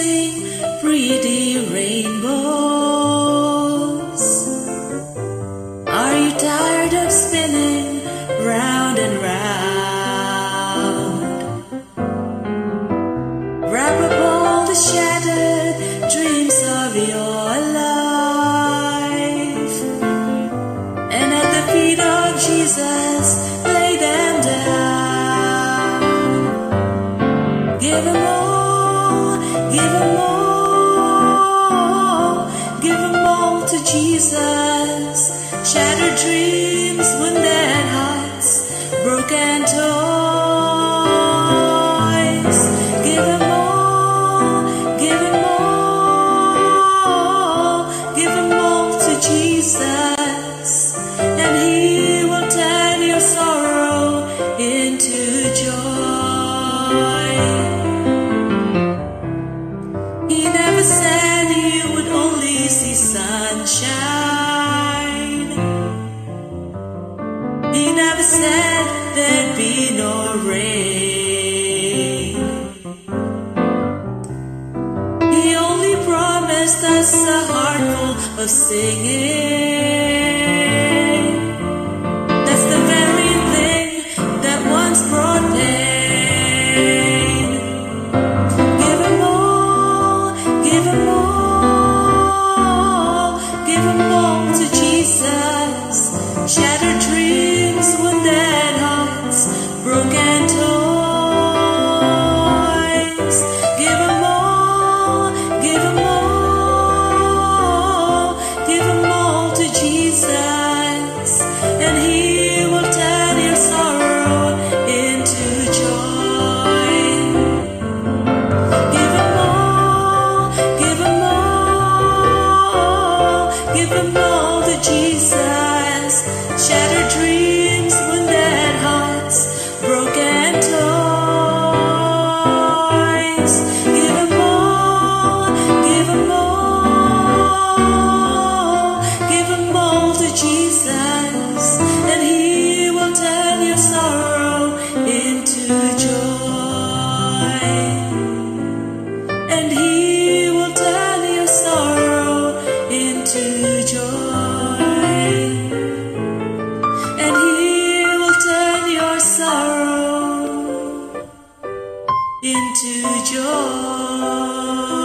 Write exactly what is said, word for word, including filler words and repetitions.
sing pretty rainbows? Are you tired of spinning round and round? Wrap up all the shattered dreams of your life, and at the feet of Jesus lay them down. Give him all, give him all, give him all to Jesus. Shattered dreams, wounded hearts, broken toys. Give him all, give him all, give him all to Jesus, and he will turn your sorrow into joy. He never said you would only see sunshine. He never said there'd be no rain. He only promised us a heart full of singing. That's the very thing that once brought pain. Give him all, give him all, give him all to Jesus. Shattered dreams, wounded hearts, broken toys. Give him all, give him all, give him all to Jesus, and he will turn your sorrow into joy. Give him all, give him all, give him all to Jesus. Shattered dreams, wounded hearts, broken toys. Give him all, give him all, give him all to Jesus, and he will turn your sorrow into joy. And he will turn your sorrow into joy. And he will turn your sorrow into joy.